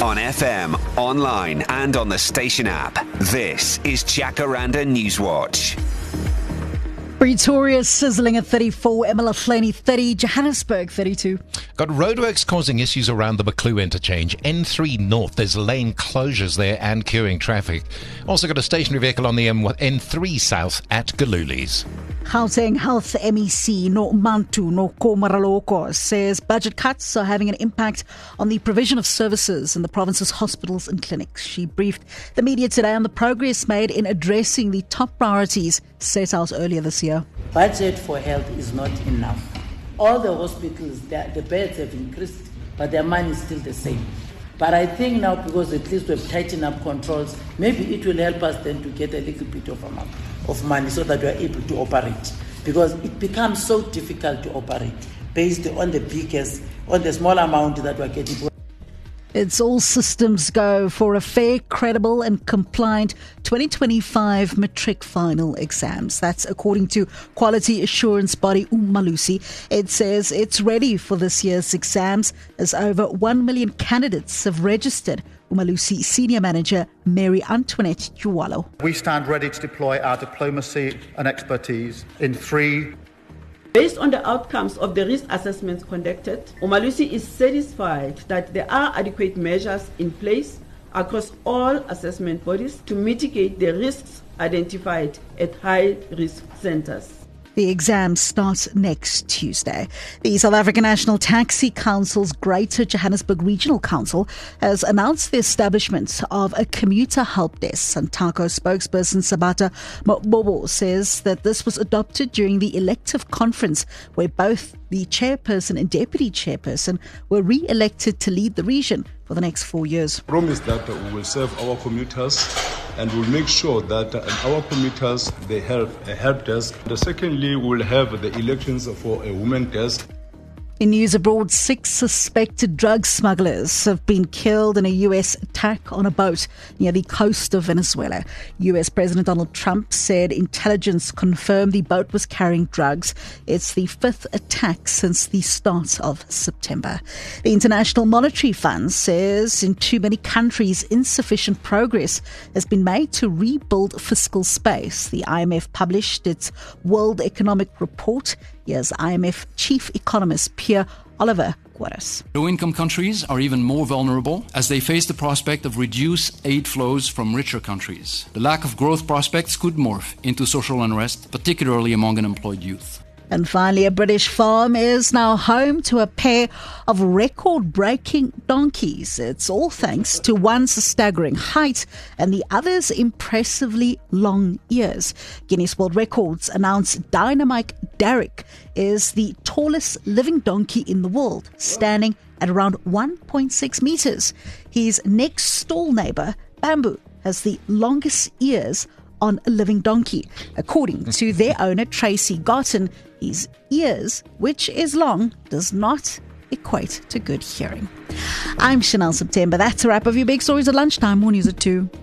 On FM, online and on the station app. This is Jacaranda Newswatch. Pretoria sizzling at 34, eMalahleni 30, Johannesburg 32. Got roadworks causing issues around the Maclu interchange. N3 North, there's lane closures there and queuing traffic. Also got a stationary vehicle on the N3 South at Galuli's. Gauteng Health MEC Nomantu Nokomaraloko says budget cuts are having an impact on the provision of services in the province's hospitals and clinics. She briefed the media today on the progress made in addressing the top priorities set out earlier this year. Budget for health is not enough. All the hospitals, the beds have increased, but their money is still the same. But I think now, because at least we've tightened up controls, maybe it will help us then to get a little bit of money so that we are able to operate. Because it becomes so difficult to operate based on the small amount that we are getting. It's all systems go for a fair, credible and compliant 2025 matric final exams. That's according to quality assurance body Umalusi. It says it's ready for this year's exams as over 1 million candidates have registered. Umalusi Senior Manager Mary Antoinette Juwalo. We stand ready to deploy our diplomacy and expertise in 3. Based on the outcomes of the risk assessments conducted, Umalusi is satisfied that there are adequate measures in place across all assessment bodies to mitigate the risks identified at high-risk centres. The exam starts next Tuesday. The South African National Taxi Council's Greater Johannesburg Regional Council has announced the establishment of a commuter help desk. Santaco spokesperson Sabata Mobobo says that this was adopted during the elective conference where both the chairperson and deputy chairperson were re-elected to lead the region for the next 4 years. Promise that we will serve our commuters and we'll make sure that our commuters, they have a help desk. Secondly, we'll have the elections for a women desk. In news abroad, 6 suspected drug smugglers have been killed in a U.S. attack on a boat near the coast of Venezuela. U.S. President Donald Trump said intelligence confirmed the boat was carrying drugs. It's the 5th attack since the start of September. The International Monetary Fund says in too many countries, insufficient progress has been made to rebuild fiscal space. The IMF published its World Economic Report. Here's IMF Chief Economist Pierre Oliver Quares. Low-income countries are even more vulnerable as they face the prospect of reduced aid flows from richer countries. The lack of growth prospects could morph into social unrest, particularly among unemployed youth. And finally, a British farm is now home to a pair of record-breaking donkeys. It's all thanks to one's staggering height and the other's impressively long ears. Guinness World Records announced Dynamite Derrick is the tallest living donkey in the world, standing at around 1.6 meters. His next door neighbor, Bamboo, has the longest ears on a living donkey. According to their owner, Tracy Gotten, his ears, which is long, does not equate to good hearing. I'm Chanel September. That's a wrap of your big stories at lunchtime. More news at 2.